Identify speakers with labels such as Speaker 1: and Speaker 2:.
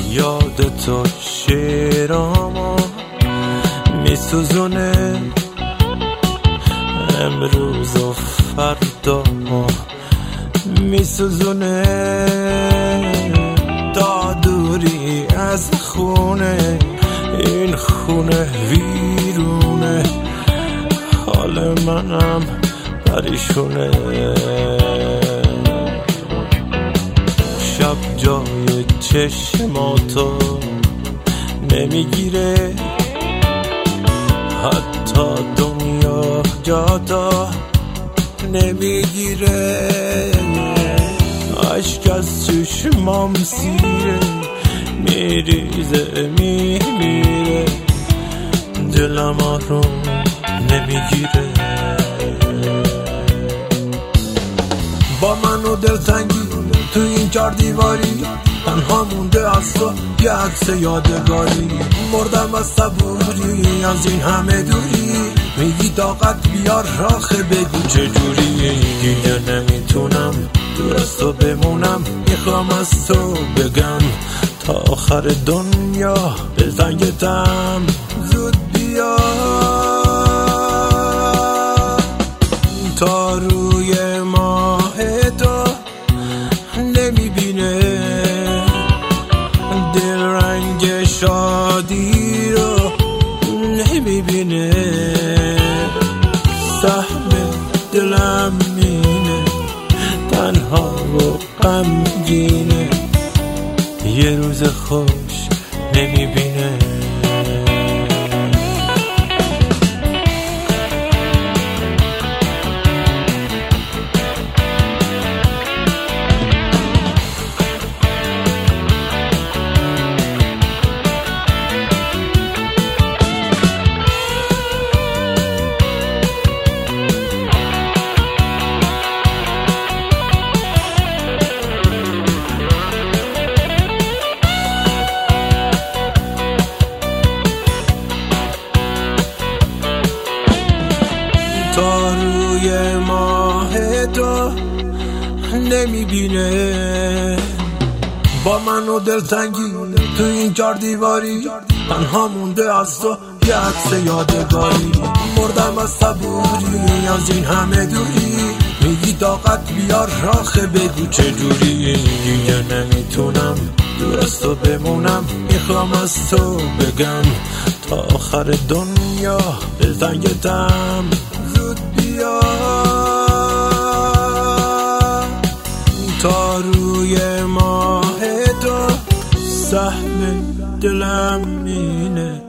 Speaker 1: یاد تو شعرامو میسوزونه، امروز و فردا میسوزونه. تا دوری از خونه، این خونه ویرونه، حال منم پریشونه. شب جای چشماتو نمیگیره، حتی دنیا جاتا نمیگیره. عشق از چشمام سیره، میریزه میمیره، دلم آروم نمیگیره. با من و دلتنگی تو این 4 دیواری، تنها مونده از تو یه عکس یادگاری. مردم از صبوری از این همه دوری، میگی طاقت بیار آخه بگو چجوری. دیگه نمیتونم دور از تو بمونم، میخوام از تو بگم تا آخر دنیا دلتنگتم، زود بیا. تا روی ماه تو نمیبینه، دل رنگ شادی رو نمیبینه. سهم دلم مینه، تنها و غمگینه، یه روز خوش نمیبینه. تا روی ماه تو نمیبینه، با من و دلتنگی تو این 4 دیواری، تنها مونده از تو یه عکس یادگاری. مردم از صبوری از این همه دوری، میگی طاقت بیار آخه بگو چجوری. دیگه نمیتونم دور از تو بمونم، میخوام از تو بگم تا آخر دنیا دلتنگتم، زود بیا. تا روی ماه تو سهم دلم اینه،